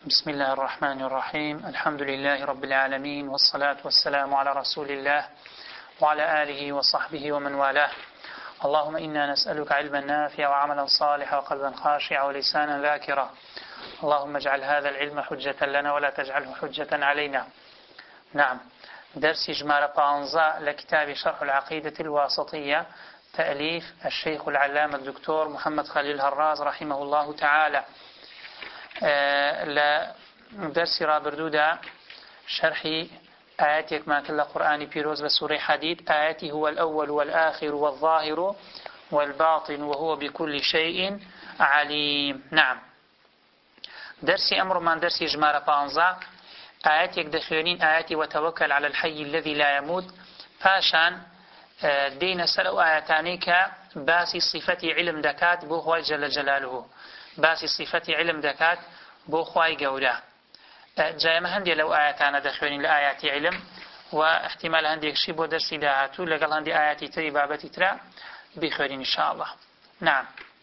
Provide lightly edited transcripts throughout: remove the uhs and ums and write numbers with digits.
بسم الله الرحمن الرحيم. الحمد لله رب العالمين، والصلاة والسلام على رسول الله وعلى آله وصحبه ومن والاه. اللهم إنا نسألك علما نافعا وعملا صالحا وقلبا خاشعا ولسانا ذاكرا. اللهم اجعل هذا العلم حجة لنا ولا تجعله حجة علينا. نعم، درس إجمال طانزا لكتاب شرح العقيدة الواسطية، تأليف الشيخ العلامة الدكتور محمد خليل هراز رحمه الله تعالى. لدرس رابردودا شرح آياتك ما كل قرآن بيروز بسورة حديد. آياتي هو الأول والآخر والظاهر والباطن وهو بكل شيء عليم. نعم، درسي أمر من درس إجمال بانزا. آياتك دخلين آياتي وتوكل على الحي الذي لا يموت. فاشان دين سلو آياتانيك باسي صفة علم دكات بو خواه جل جلاله، باسي صفة علم دكات بو خواه قوله. جاي ما هندي لو آياتانا دخلين لآيات علم، واحتمال هندي يكشيبو درسي داهاتو لقل هندي آياتي تري بابتي ترى بخيرين إن شاء الله. نعم،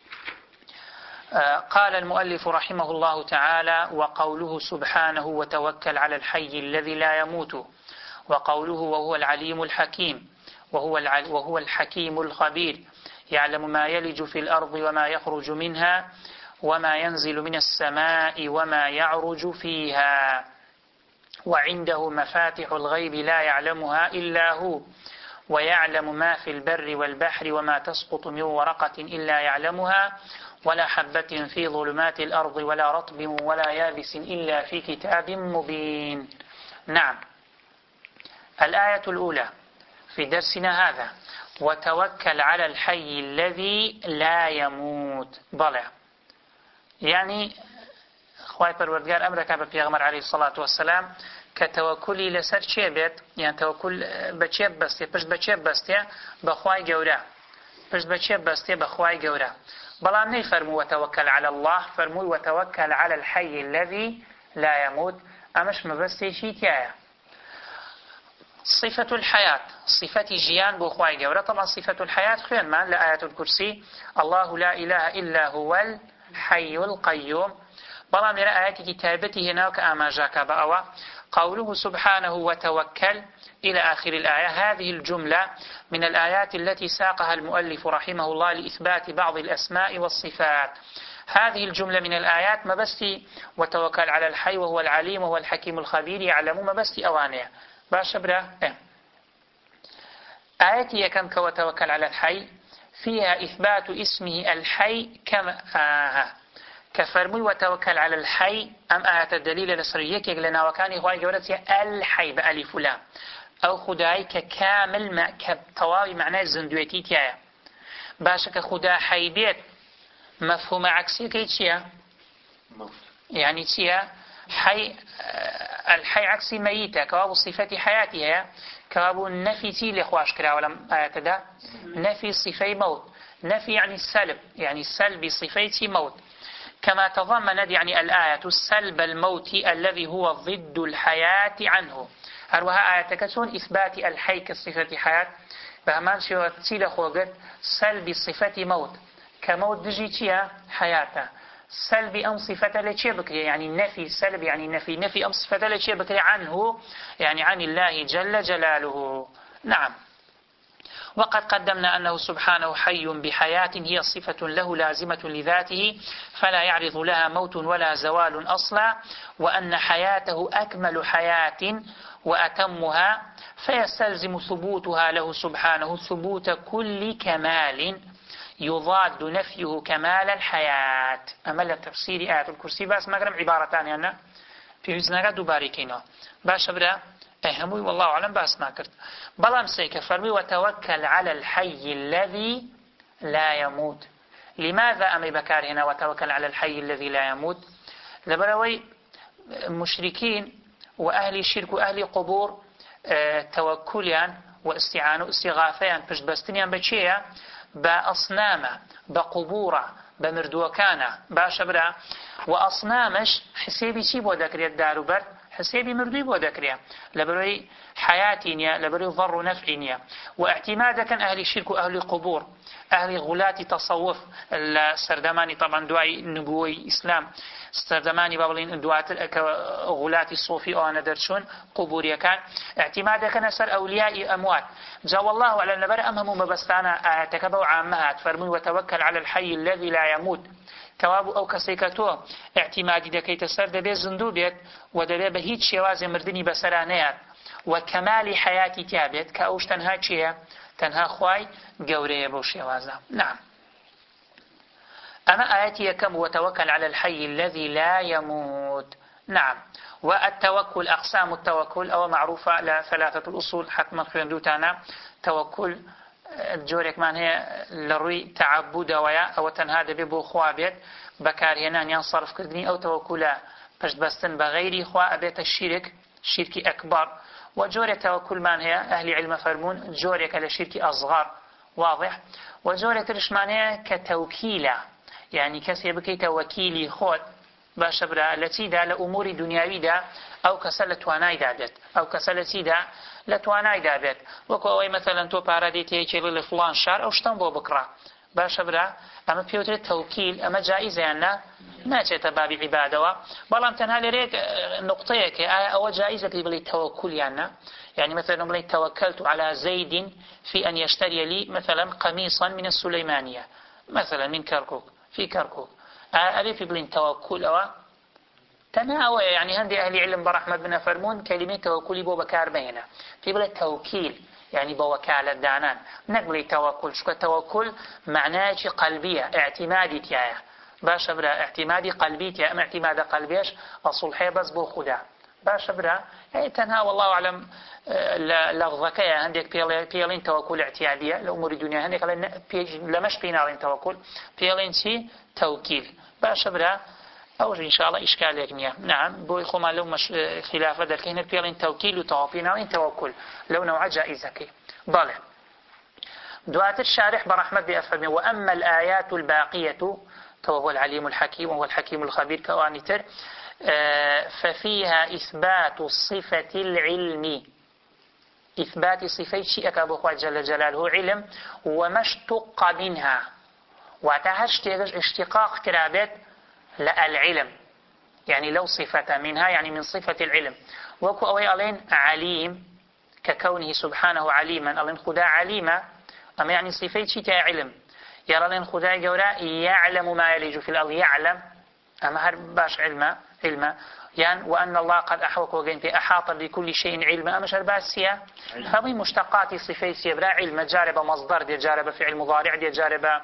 قال المؤلف رحمه الله تعالى: وقوله سبحانه وتوكل على الحي الذي لا يموت، وقوله وهو العليم الحكيم، وهو الحكيم الخبير، يعلم ما يلج في الأرض وما يخرج منها وما ينزل من السماء وما يعرج فيها، وعنده مفاتح الغيب لا يعلمها إلا هو، ويعلم ما في البر والبحر وما تسقط من ورقة إلا يعلمها، ولا حبة في ظلمات الأرض ولا رطب ولا يابس إلا في كتاب مبين. نعم، الآية الأولى في درسنا هذا: وتوكل على الحي الذي لا يموت. ضلع يعني خواهي پروردگار أمرك بپیغمبر عليه الصلاة والسلام كتوكلي لسر چه بيت، يعني توكل بچه بسته، پشت بچه بسته بخواهي قورا، پشت بچه بسته بخواهي قورا. بلام ني فرمو وتوكل على الله، فرمو وتوكل على الحي الذي لا يموت. أمش مبسته شيتيايا صفة الحياة، صفة جيان بخواهي قورا. طبعا صفة الحياة خيان ما لآية الكرسي: الله لا إله إلا هو الحي القيوم. بلام لرى آيات كتابته هناك آماجاك بأوا. قوله سبحانه وتوكل إلى آخر الآية، هذه الجملة من الآيات التي ساقها المؤلف رحمه الله لإثبات بعض الأسماء والصفات. هذه الجملة من الآيات ما بس وتوكل على الحي وهو العليم وهو الحكيم الخبير يعلم ما بس أوانيه باش برا. آياتي كم وتوكل على الحي فيها إثبات اسمه الحي كما كفرمي وتوكل على الحي. أم آيات الدليل لسريك لنا وكان هواي جولتي الحي بألف لام أو خداي ككامل ما كطواوي معناه الزندويتي تيايا باشا كخدا حي بيت مفهوم عكسي كيتشيا يعني تيا حي الحي عكسي ميتة كواب صفة حياتها كواب النفي تي لخواش كرا ولم آيات دا نفي صفة موت، نفي يعني السلب، يعني السلب صفة موت، كما تضمنت يعني الآية السلب الموت الذي هو ضد الحياة عنه. هروها آية كسون إثبات الحي كصفة حياة بهمان شو تيل خوجت سلب صفة موت كموت دجيتيا حياته، سلب أم صفة لشيء بكري يعني نفي سلب يعني نفي أم صفة لشيء بكري عنه يعني عن الله جل جلاله. نعم، وقد قدمنا أنه سبحانه حي بحياة هي صفة له لازمة لذاته فلا يعرض لها موت ولا زوال أصلا، وأن حياته أكمل حياة وأتمها فيستلزم ثبوتها له سبحانه ثبوت كل كمال يضاد نفيه كمال الحياة. أما تفسير آية الكرسي بس ما قرم عبارتان يعني في وزنها دوباريكينا باش أبرا أهمي والله أعلم بس ما كرت. بلام سيك فرمي وتوكل على الحي الذي لا يموت. لماذا أمي بكار هنا وتوكل على الحي الذي لا يموت؟ لبروي مشركين وأهل الشرك وأهل قبور توكليا واستعانوا استغاثيا بشبستنيا بشيء بأصنامه بقبوره بمردوكانه باش برا. وأصنامش حسيبي شي بو ذكريت داروبر حسيبي مردوي بو ذكريا لبروي حياتينيا لبروي ضر نفعينيا. واعتمادا كان أهل الشرك وأهل القبور أهل غلاتي تصوف السردماني طبعا دعاء نبوي إسلام سردماني بابلين دواتر غلاتي صوفي أو أنا درشون قبوري كان اعتماد كان سر أولياء أموات جا والله على النبر أمهم مبستانا تكبوا عامها تفرمون وتوكل على الحي الذي لا يموت كواب أو كسيكتو اعتمادي دكي تسر دبي زندو بيت ودبي بهيت شواز مردني بسرانيات وكمال حياتي تابت كأوش تنها چيه تنها خواي قوريه بو شوازا نعم أما آياتي كم وتوكل على الحي الذي لا يموت نعم والتوكل أقسام التوكل أو معروفة لثلاثة الأصول حتما خويندوتانا توكل جورك من هي لروي تعبد ويا أو تنهاد ببو خوابت بكارهنان ينصرف كردني أو توكلا پشت بستن بغير خوا أبيت الشرك شرك أكبر وجورة توكل من هي أهل علم فرمون جورة كالشرك أصغر واضح وجورة ترشمان هي كتوكيلة يعني كسي بكيت وكيلي خود باشە برا لە چیدا لە ئوموری دنیاویدا ئەو کەسە لە توانایدا بێت ئەو کەسە لە چیدا لە توانایدا بێت وەکو ئەوەی مەسەلەن تۆ پارە دێتەیەکی لە فڵان شار ئەو شتەم بۆ بکڕا باشە برا ئەمە پێوترێت تەوکیل ئەمە جائزەیان ناچێتە بابی عیبادەوە بەڵام تەنها لێرەیەک نقطەیەکە ئایا ئەوە جائزە پێی بڵێ تەوەکولیان يعني مثلا بڵێ توكلت على زيد في أن يشتري لي مثلا قميصا من السليمانية مثلا من كركوك في كركوك أبي في بلين توكل أو تناوى يعني هندي أهل علم برحمة بن فرمون كلمة توكلي بو بكار بينه في بلين توكيل يعني بوكالة دانان نقبل توكل شو توكل معناه قلبية اعتمادي تياه باش برا اعتمادي قلبي تياه أم اعتماد قلبيش أصل بس بو خدا باش برا يعني تنها والله أعلم لفظك عندك بيلين توكل اعتيادية لأمور الدنيا عندك لمش بينالين توكل بيلين شيء توكيل باش برا أو إن شاء الله إشكال يكنيه نعم بوي خما لو مش خلافة ذلك هنا بيلين توكيل وتوابينالين توكل لو نوع جائزك ضل دعاء الشارح برحمة بأفرمي وأما الآيات الباقية فهو العليم الحكيم وهو الحكيم الخبير كوانتر ففيها إثبات صفة العلم إثبات صفة شيء أبو جل جلاله علم وما اشتق منها وتهشت اشتقاق كرابت للعلم يعني لو صفة منها يعني من صفة العلم وكو أوي ألين عليم ككونه سبحانه عليما ألين خدا عليما أما يعني صفة شيء علم يرى لين خدا جورا يعلم ما يلج في الأرض يعلم أما هر باش علم يعني وأن الله قد أحوك وقين أحاط بكل شيء علما أما شرباسية هذه مشتقات صفة سيبرا علم جارب مصدر دي جارب فعل مضارع دي جارب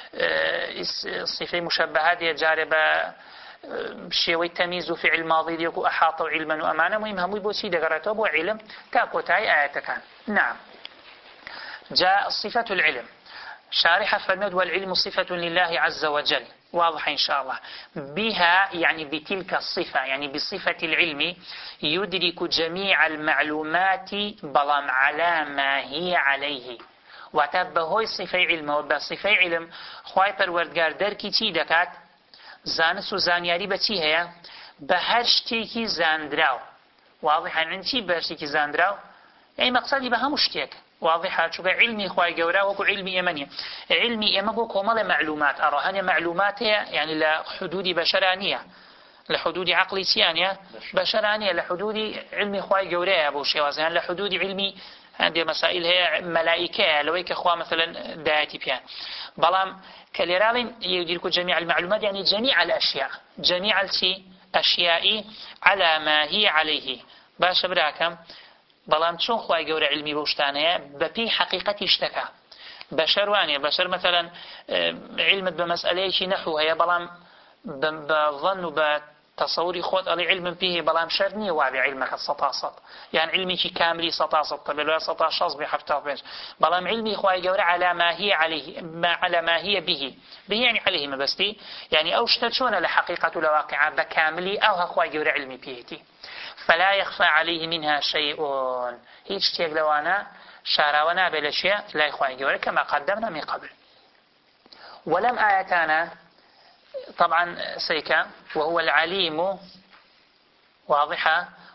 صفة مشبهة دي جارب شيء تمييز فعل ماضي ديكو أحاط علما وأمانة مهم هم يبوسي دقرته بو علم تاكو تاي آياتكان نعم جاء صفة العلم شارح فرمد والعلم صفة لله عز وجل واضح إن شاء الله بها يعني بتلك الصفة يعني بصفة العلم يدرك جميع المعلومات بلام على ما هي عليه وتبهوي صفة علم وبصفة علم خواهي پروردگار دركي چي دكات زانس و زانياري بچي هيا بهرشتيكي زاندراو واضح عن چي بهرشتيكي زاندراو يعني مقصدي بهمشتيك واضحة شو علمي خواي جورا وكو علمي إيمانية علمي إيمانكو كمال معلومات أراهن معلومات يعني لحدود بشرانية لحدود عقلي سيانية بشرانية لحدود علمي خواي جورا أبو شواز يعني لحدود علمي عندي مسائل هي ملائكة لو هيك أخوة مثلا دايتي بيان بلام كاليرالين يدركوا جميع المعلومات يعني جميع الأشياء جميع الأشياء على ما هي عليه باش براكم بەڵام چۆن خوای گەورە علمی بەو شتانەیە بەپێی حەقیقەتی شتەکە بەشەر وانێ بەشەر مثلا علمت بە مەسئلەیەکی نەحو هەیە بەڵام بە ظن و بە تەسەوری خۆت ئەڵێ علمم پێ هەیە بەڵام شەر نییە وابێ علمەکەت سەتا سەد یان علمێکی کاملی سەتا سەد تەبێ لەوێ سەتا شەش بێ حەفتا پێنج بەڵام علمی خوای گەورە على ما هي عليه على ما هي به يعني عليه مەبەستی يعني ئەو شتە چۆنە لە حەقیقەت و لە واقعە بە کاملی ئەو خوای گەورە علمی پێیەتی فلا يخفى عليه منها شيء هيج شتيك لوانا شاراونا بلشيء لا يخوان جوري كما قدمنا من قبل ولم آياتنا طبعا سيكا وهو العليم واضحة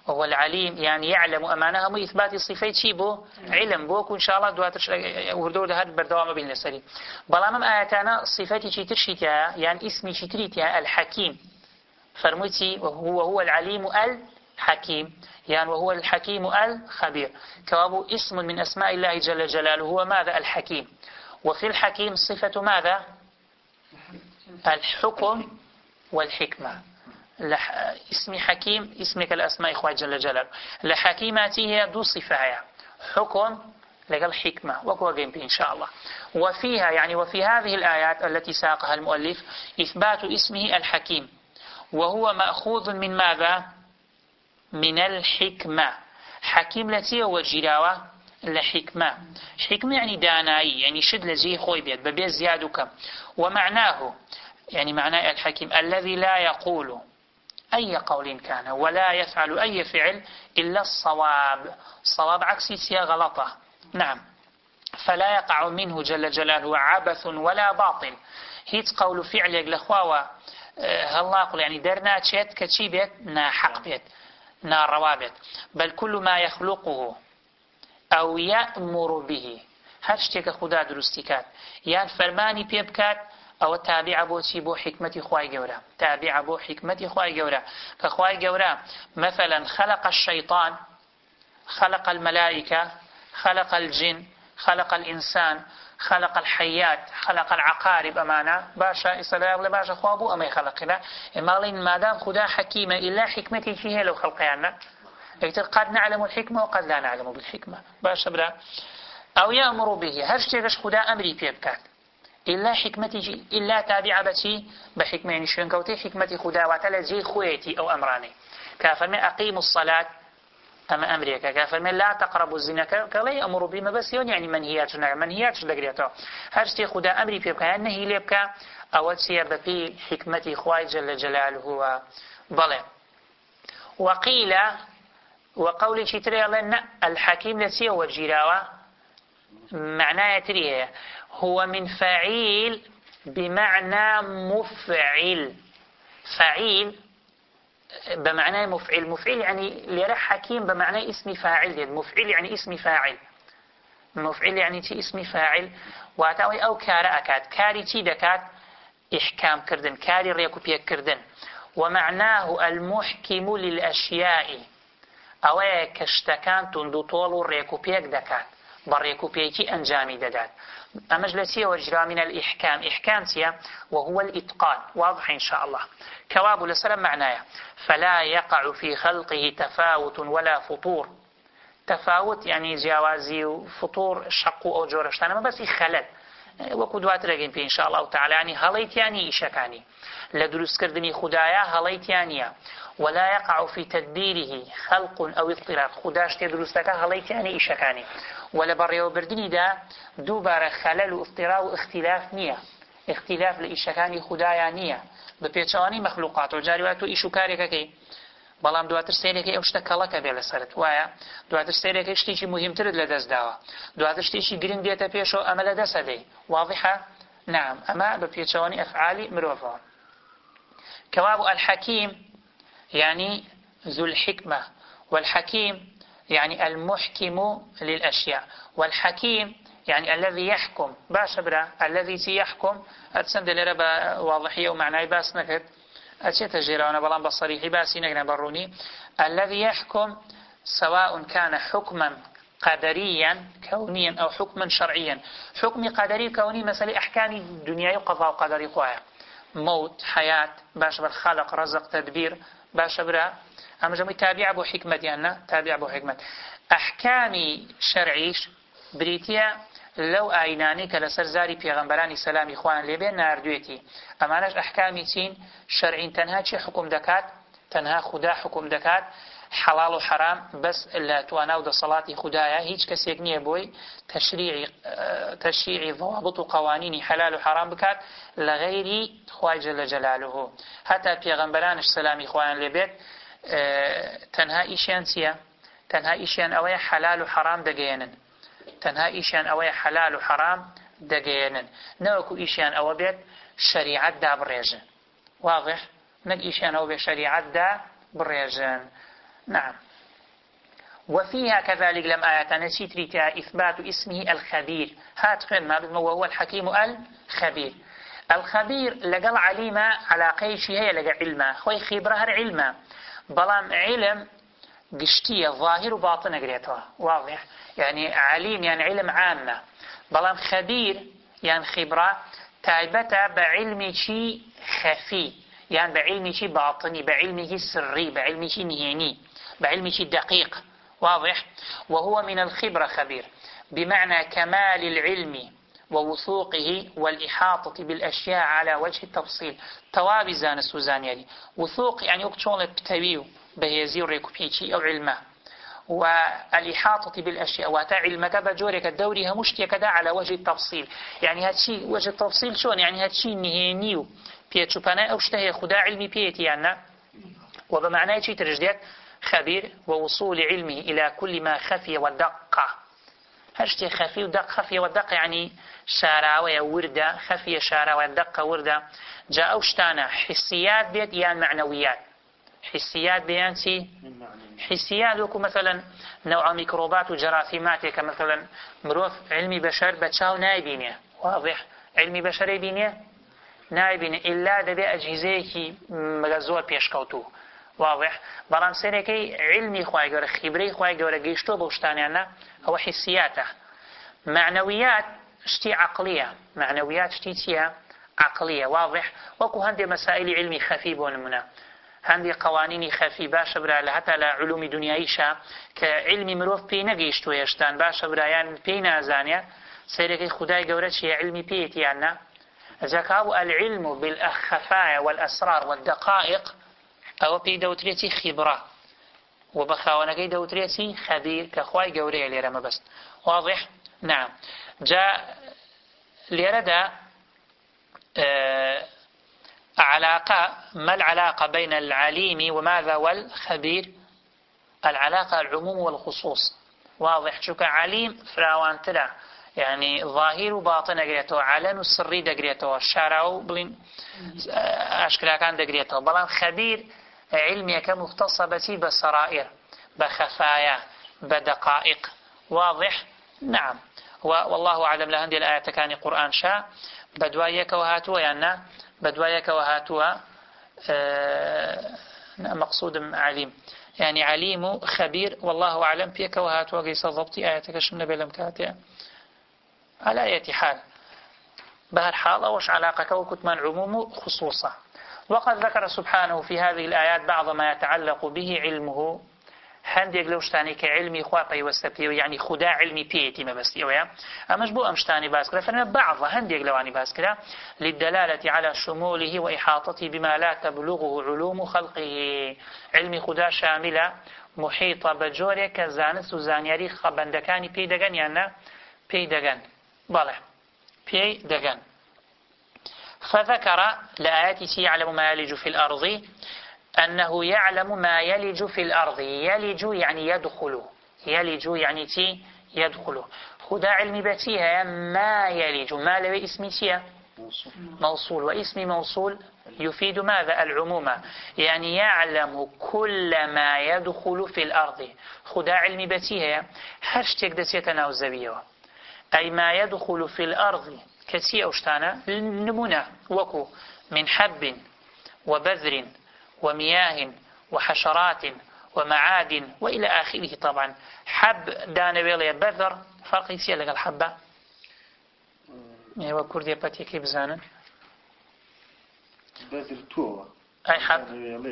وهو العليم يعني يعلم أمانها مو إثبات صفة شي بو علم بوك وإن شاء الله دواتش وردود هذا بردوام بين السري بلامم آياتنا صفتي شي ترشيتها يعني اسمي شي تريتها الحكيم فرمتي وهو العليم الحكيم يعني وهو الحكيم الخبير كوابو اسم من أسماء الله جل جلاله هو ماذا الحكيم وفي الحكيم صفة ماذا الحكم والحكمة اسم حكيم اسمك الأسماء إخوة جل جلاله لحكيماتي هي دو صفة حكم لقل حكمة وقوة إن شاء الله وفيها يعني وفي هذه الآيات التي ساقها المؤلف إثبات اسمه الحكيم وهو مأخوذ من ماذا من الحكمة حكيم التي هو جراوة لحكمة حكمة يعني دانائي يعني شد لجي خوي بيت ببيت زيادك ومعناه يعني معناه الحكيم الذي لا يقول أي قول كان ولا يفعل أي فعل إلا الصواب الصواب عكسي سيا غلطة نعم فلا يقع منه جل جلاله عبث ولا باطل هيت قول فعل يقل أخوة هلا أقول يعني درنا تشيت كتشي بيت نا حق بيت نا روابط بل كل ما يخلقه أو يأمر به هر شتێک خدا دروستی کات یان فەرمانی پێ بکات ئەوە تابع بۆچی بۆ حکمەتی خوای گەورە تابع بۆ حکمەتی خوای گەورە کە خوای گەورە مثلا خلق الشيطان خلق الملائكة خلق الجن خلق الإنسان خلق الحيات خلق العقارب أمانة باشا إسلام لباشا خوابو أما يخلقنا إمالين مادام خدا حكيمة إلا حكمتي فيها لو خلقيانا قد نعلم الحكمة وقد لا نعلم بالحكمة باشا برا أو يأمر به هر شتێکش خدا أمري پێ بکات إلا حكمتي إلا تابع بشي بحكمة يعني شون كوتي حكمتي خدا وتلا جي خويتي أو أمراني كافرمي أقيموا الصلاة أما أمريكا كافرمي لا تقربوا الزنا كلا يأمر بما بس يعني منهيات دقريته هر شتي خدا أمري پێ بکات نهي لێ بکات أو تسير بفي حكمتي خواي جل جلاله بلى وقيل وقولي شتري لنا الحكيم لسي هو الجراوة معناه تريه هو من فعيل بمعنى مفعل فعيل بمعنى مفعل يعني لرح حكيم بمعنى اسم فاعل مفعل يعني اسم فاعل مفعل يعني تي اسم فاعل واتاوي أو كارأكات كاري تي دكات إحكام كردن كاري ريكو بيك كردن ومعناه المحكم للأشياء أوه كشتكان تندطول ريكو بيك دكات بريكو بيكي أنجامي ددات أمجلسية وجرى من الإحكام إحكامتيا وهو الإتقان واضح إن شاء الله كواب لسلام معناه فلا يقع في خلقه تفاوت ولا فطور تفاوت يعني جوازي وفطور شق أو جورشتان ما بس خلل وكدوات رجين في إن شاء الله تعالى يعني هليت يعني إشكاني لدرس كردني خدايا هليت يعني ولا يقع في تدبيره خلق أو اضطراب خداش تدرس لك هليت يعني إشكاني ولا بريو بردني دا دوباره خلل واضطراب واختلاف نية اختلاف لإشكاني خدايا نية بپیچوانی مخلوقات و جاریوات و ایشو کارێکە کەی بەڵام دواتر سێرێکی ئەو شتە کەڵەکە بێ لەسەرت وایە دواتر سێرێکی شتێکی مهمترت لەدەست داوە دواتر شتێکی گرنگ دێتە پێشەوە ئەمە لەدەستە دەی واضحە نعم ئەمە بەپێچەوانی ئەفعالی مرۆڤەوە كواب الحكيم يعني ذو الحكمة والحكيم يعني المحكم للأشياء والحكيم يعني الذي يحكم باش برا الذي يحكم أتسند لربا واضحية ومعنى باس نكت أتيت جيرانا بلان بصريحي باسي نقنا بروني الذي يحكم سواء كان حكما قدريا كونيا أو حكما شرعيا حكم قدري كوني مثلا أحكام الدنيا وقضاء قدري قوايا موت حياة باش بالخلق رزق تدبير باش برا أما جمعي تابع أبو حكمة يعني تابع أبو حكمة أحكامي شرعيش بريتيا لو ئاینانی کە لەسەر زاری پێغەمبەرانی سەلامی خوان لێبێ ناردوێتی ئەمانەش ئەحکامی چین شەرعین تەنها چی حکم دەکات تەنها خدا حکم دەکات حەڵاڵ و حەرام بەس لە توانا و دەسەڵاتی خودایە هیچ کەسێک نییە بۆی تەشریعی ضوابط و قوانینی حەلال و حەرام بکات لە غەیری خوای جەل جەلالوه هەتا پێغەمبەرانش سەلامی خوایان لێبێت تەنها ئیشیان چییە تەنها ئیشیان ئەوەیە حەلال و حەرام دەگەێنن تەنها ئیشیان ئەوەیە حەلال و حەرام دەگەێنن نەوەکو ئیشیان ئەوە بێت شەریعەت دابڕێژن واضح نەک ئیشیان ئەوە بێت شەریعەت دابڕێژن نعم وفيها كذلك لم آيات نشيتريتها إثبات اسمه الخبير هات خير ما وهو الحكيم الخبير. الخبير لقل عليما على قيشي هي لقى علما خوي خبره علما بلام علم قشتية ظاهر وباطن قريتها واضح يعني عليم يعني علم عامة بلام خبير يعني خبرة تايبته بعلمي شي خفي يعني بعلمي شي باطني بعلمي شي سري بعلمي شي نهيني بعلمي شي دقيق واضح. وهو من الخبرة خبير بمعنى كمال العلم ووثوقه والإحاطة بالأشياء على وجه التفصيل توابي زانس وزانيالي وثوق يعني اكتشون بتويو بهيزي وريكوبيتي أو علمه والإحاطة بالأشياء واتا علمك بجورك الدوري همشتي كدا على وجه التفصيل يعني هادشي وجه التفصيل شون يعني هادشي نهينيو بيتشوبانا أو اشتهي خدا علمي بيتي يعني وبمعنى شيء ترجديت خبير ووصول علمه إلى كل ما خفي ودق هشتي خفي ودق خفي ودق يعني شاراوية وردة خفي شاراوية دق وردة جاء أوشتانا حسيات بيت يعني معنويات حسيات بيانتي حسيات وكو مثلا نوع ميكروبات وجراثيمات كمثلا مروف علمي بشر بتشاو نايبينيه واضح علمي بشر يبينيه نايبينيه إلا دبي أجهزة مغزوة بيشكوتو واضح بلام سيركي علمي خواهي قورة خبري خواهي قورة قيشتو بوشتانيانا هو حسياته معنويات شتي عقلية معنويات شتي تيا عقلية واضح وكو هندي مسائل علمي خفيف ونمنا هندي قوانين خفي باش برا حتى لعلوم دنيايشا كعلمي مروف بي نقيشتو يشتان باش برا يعني بي نازانيا سيركي خداي قورة شي علمي بيتي عنا زكاو العلم بالخفايا والأسرار والدقائق أو بي دوتريتي خبرة وبخاونكي دوتريتي خبير كخواي قوري ليرما بس واضح نعم. جاء ليردا علاقة ما العلاقة بين العليم وماذا والخبير العلاقة العموم والخصوص واضح شو كعليم فراوان ترى يعني ظاهر وباطن قريته علن والسري دقريته الشارع بلين أشكال كان دقريته بلان خبير علمي كمختصة بتي بسرائر بخفايا بدقائق واضح نعم. والله أعلم لهندي الآية كان قرآن شاء بدوايك وهاتوا يعني بدوايك وهاتوا مقصود عليم يعني عليم خبير والله أعلم فيك وهاتوا قيس ضبطي آياتك شمنا بلم كاتيا على أي حال بهر حال وش علاقك وكتمان عموم خصوصا. وقد ذكر سبحانه في هذه الآيات بعض ما يتعلق به علمه هنديك لوشتاني كعلمي خواقي وستبتي يعني خدا علمي بيتي ما بس يويا أمش بو أمشتاني باسكرا فإن بعض هنديك لواني باسكرا للدلالة على شموله وإحاطته بما لا تبلغه علوم خلقه علمي خدا شاملة محيطة بجوري كزانس وزانياري خبندكاني بيدغن يعني بيدغن بالله بيدغن. فذكر لآياته يعلم ما يلج في الأرض أنه يعلم ما يلج في الأرض يلج يعني يدخل يلج يعني تي يدخل خدا علمي بتيها ما يلج ما له اسم تيها موصول واسم موصول يفيد ماذا العموم يعني يعلم كل ما يدخل في الأرض خدا علمي بتيها هشتك دسيتنا وزبيه أي ما يدخل في الأرض كتي أوشتانا نمونة وكو من حب وبذر ومياه وحشرات ومعادن وإلى آخره. طبعا حب دانويليا بذر فرق يسير لك الحبة ايوا كردية باتي كي بزانا بذر تو أي حب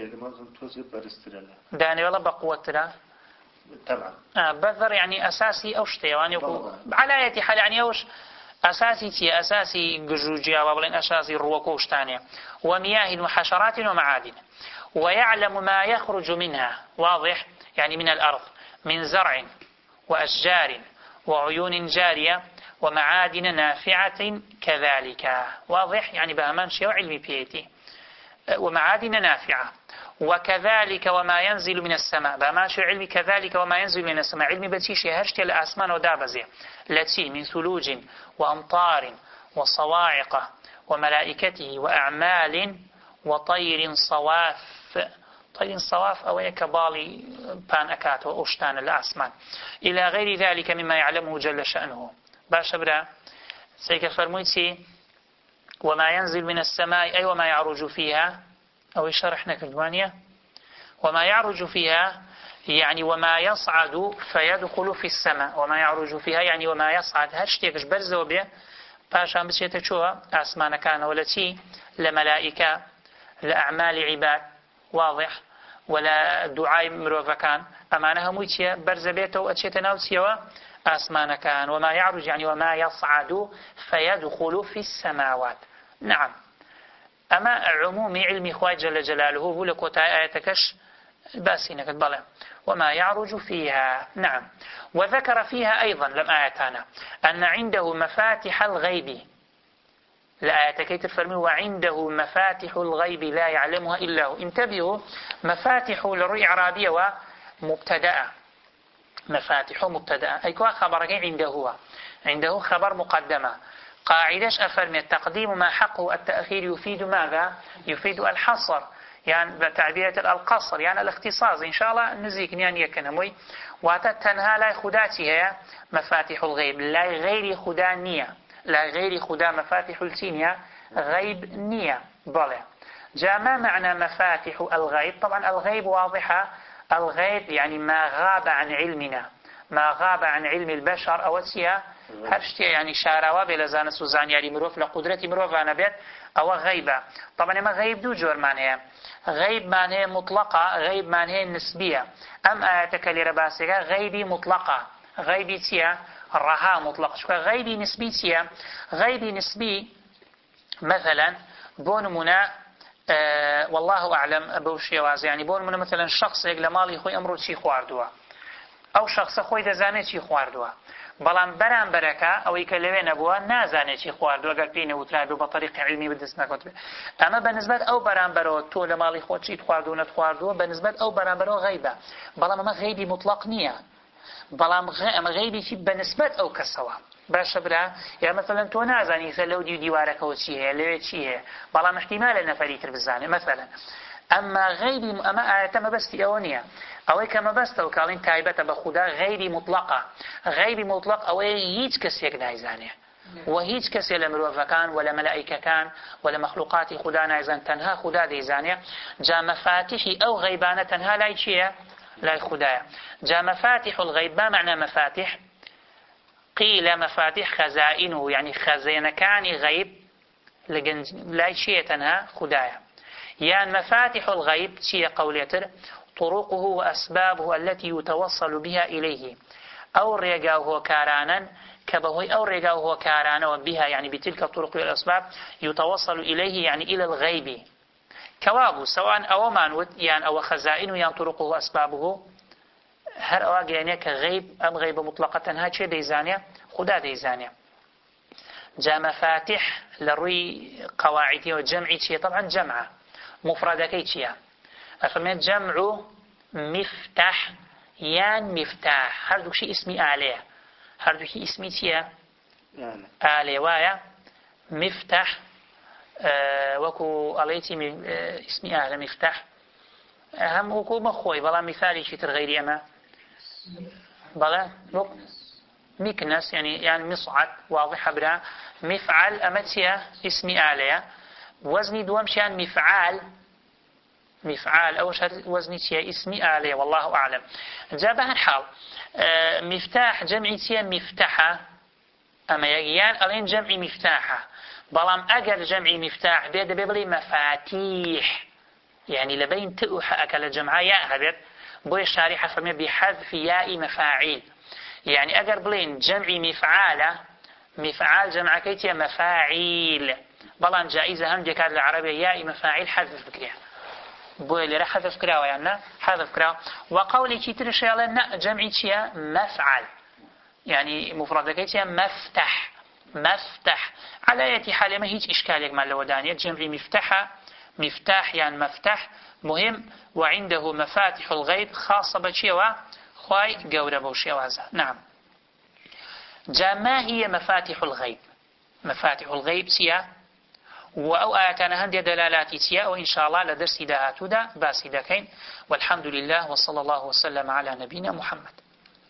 دانويلا بقوة ترى طبعا بذر يعني أساسي أوشتي يعني على أي حال يعني أوش أساسي تي أساسي جوجيا وبلين أساسي الروكوش تانية ومياه وحشرات ومعادن ويعلم ما يخرج منها واضح يعني من الأرض من زرع وأشجار وعيون جارية ومعادن نافعة كذلك واضح يعني بهمان شيء علمي بيتي ومعادن نافعة وكذلك وما ينزل من السماء بهمان شيء علمي كذلك وما ينزل من السماء علمي بتيشي هشتي الأسمان ودابزي التي من ثلوج وأمطار وصواعق وملائكته وأعمال وطير صواف طيب صواف أو كبالي بان أكات وأشتان الأسمان إلى غير ذلك مما يعلمه جل شأنه. باش برا سيك فرمويتي وما ينزل من السماء أي وما يعرج فيها أو شرحنا كدوانية وما يعرج فيها يعني وما يصعد فيدخل في السماء وما يعرج فيها يعني وما يصعد هشتيكش برزو به باشا بسيطة شوى أسمان كان والتي لملائكة لأعمال عباد واضح ولا دعاء مروفة كان أمانها مويتيا برزبيته وأتشيتنا وسيوا أسمان كان وما يعرج يعني وما يصعد فيدخل في السماوات. نعم أما عموم علم خواج جل جلاله هو لكوتا آياتكش باسينك بلا وما يعرج فيها. نعم وذكر فيها أيضا لم آياتنا أن عنده مفاتح الغيب الآية تفرمي وعنده مفاتح الغيب لا يعلمها إلا هو. انتبهوا مفاتح للرؤية عربية ومبتدأ مفاتح مبتدأ أي كوا خبرك عنده خبر مقدمة قاعدة أفرمي التقديم ما حقه التأخير يفيد ماذا؟ يفيد الحصر يعني بتعبير القصر يعني الاختصاص إن شاء الله نزيك نيان يكنموي وتتنها لا خداتها مفاتح الغيب لا غير خدا نية لا غير خدا مفاتح التينية غيب نية بلى جاء ما معنى مفاتح الغيب؟ طبعا الغيب واضحة الغيب يعني ما غاب عن علمنا ما غاب عن علم البشر أو سيا هرشتي يعني شاروا بلزانة سوزان يعني مروف لقدرة مروف أنا بيت أو غيبة. طبعا ما غيب دو جور معناه غيب معناه مطلقة غيب معناه نسبية. أم آياتك لرباسك غيبي مطلقة غيبي تيا الرها مطلق شو غيبي نسبي تيا غيبي نسبي مثلا بون منا والله أعلم بوشي واز يعني بون منا مثلا شخص يقل مالي خوي أمره شي خواردوا أو شخص خوي دزانه شي خواردوا بلان بران بركة أو يكلمين أبوه نازانه شي خواردوا أقل بينه وترابه بطريقة علمية بدس نكتب. أما بالنسبة أو بران برو تو لمالي خود شي خواردوا نتخواردوا بالنسبة أو بران برو غيبة بلان ما غيبي مطلق نية بلام غيبي في بنسبة أو كسوا باش برا يعني مثلا تو نازاني لو ديوارك أو شيء لو شيء بلام احتمال نفري تربزانه مثلا. أما غيبي أما آيات ما بس أونية أو كما بس توكالين تايبة بخدا غيبي مطلقة غيبي مطلق أو هيج كسي نايزانه وهيج كسي لمروفة كان ولا ملائكة كان ولا مخلوقات خدا نايزان تنها خدا ديزانه جاء مفاتيحي أو غيبانة تنها لا شيء لا خدايا. جاء مفاتح الغيب ما معنى مفاتح؟ قيل مفاتح خزائنه يعني خزينة كان غيب لا شيء تنها خدايا. يعني مفاتح الغيب شيء قوليتر طرقه وأسبابه التي يتوصل بها إليه أو رجاؤه كارانا كبهوي أو رجاؤه كارانا وبها يعني بتلك الطرق والأسباب يتوصل إليه يعني إلى الغيب كوابو سواء أو مانوت يعني أو خزائنه يعني طرقه وأسبابه هر أواق يعني كغيب أم غيب مطلقة هاتشي ديزانيا خدا ديزانيا. جاء مفاتح لروي قواعدي وجمعي شيء طبعا جمعة مفردكي شيء أفهمت جمع مفتاح يعني مفتاح هردوك شيء اسمي آلية هردوك شيء اسمي شيء آلية وايا مفتاح وكو عليتي اسمي أهل مفتاح هم وكو مخوي بلا مثالي شتر غيري أما بلا مكنس يعني مصعد واضحة برا مفعل أمتيا اسمي آلية وزني دوام شان مفعال أو وزني تيا اسمي آلية والله أعلم. جابها الحال مفتاح جمعي تيا مفتاحة أما يجيان ألين جمعي مفتاحة بلام أجر جمعي مفتاح بيد بيبلي مفاتيح يعني لبين تؤح أكل جمعة ياء هبت بوي الشارحة فرمي بحذف ياء مفاعيل يعني أجر بلين جمعي مفعال جمع كيتيا مفاعيل بلام جائزة هم جكاد العربية ياء مفاعيل حذف فكرة بوي اللي راح حذف كراوة يعني حذف كراوة وقولي كتير شيئا جمعي تيا مفعل يعني مفردة كيتيا مفتح على أي حال ما هيج إشكالك مع اللودانية جمعي مفتاح يعني مفتاح مهم وعنده مفاتح الغيب خاصة بشيء خواي قورة بوشي وهذا. نعم جاء ما هي مفاتح الغيب؟ مفاتح الغيب سيا وأو آياتنا هندي دلالات تيا وإن شاء الله لدرس دهاتودا باسي دكين والحمد لله وصلى الله وسلم على نبينا محمد.